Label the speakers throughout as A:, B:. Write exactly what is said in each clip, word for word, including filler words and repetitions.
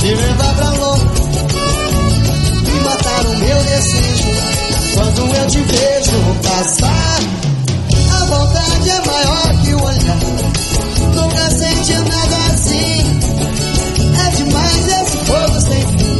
A: te levar pra longe e matar o meu desejo. Quando eu te vejo passar, a vontade é maior que o olhar. Nunca senti nada assim. É demais esse fogo sem fim.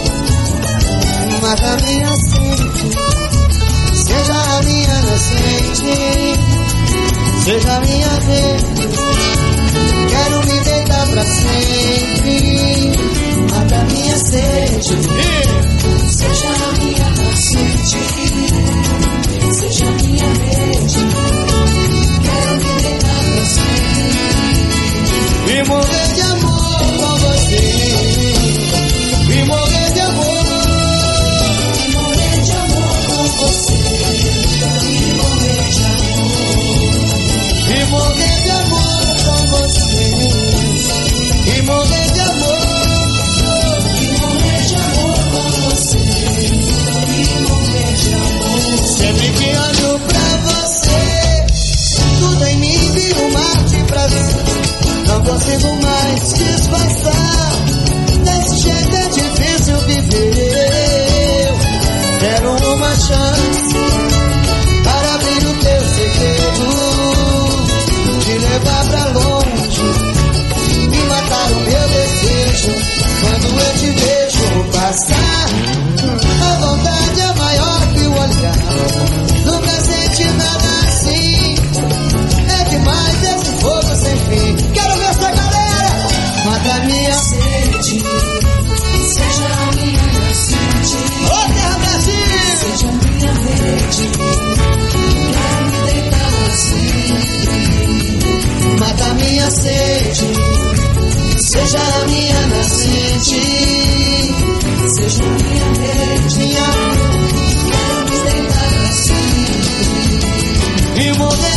A: Mata minha sede, seja a minha nascente, seja minha vez. Quero me deitar pra sempre. Mata minha sede, seja a minha nascente, seja minha vez. Quero me deitar pra sempre e morrer de amor com você. E morrer de amor, e morrer de amor com você. E morrer de amor, e morrer de amor com você. E morrer de amor, e morrer de amor com você. E morrer de amor. Sempre que olho pra você, tudo em mim vira um mar de prazer. Não consigo mais disfarçar. Desse jeito é difícil viver. Quero uma chance para abrir o teu segredo, te levar pra longe e matar o meu desejo. Quando eu te vejo passar, a vontade é maior que o olhar. Nunca senti nada assim. É demais esse fogo sem fim. Quero ver essa galera. Mata minha sede, seja a minha nascente. Ô Terra Brasil, seja minha verde. Quero me deitar assim. Mata minha sede, seja a minha nascente, seja minha verde. Quero me deitar assim e morrer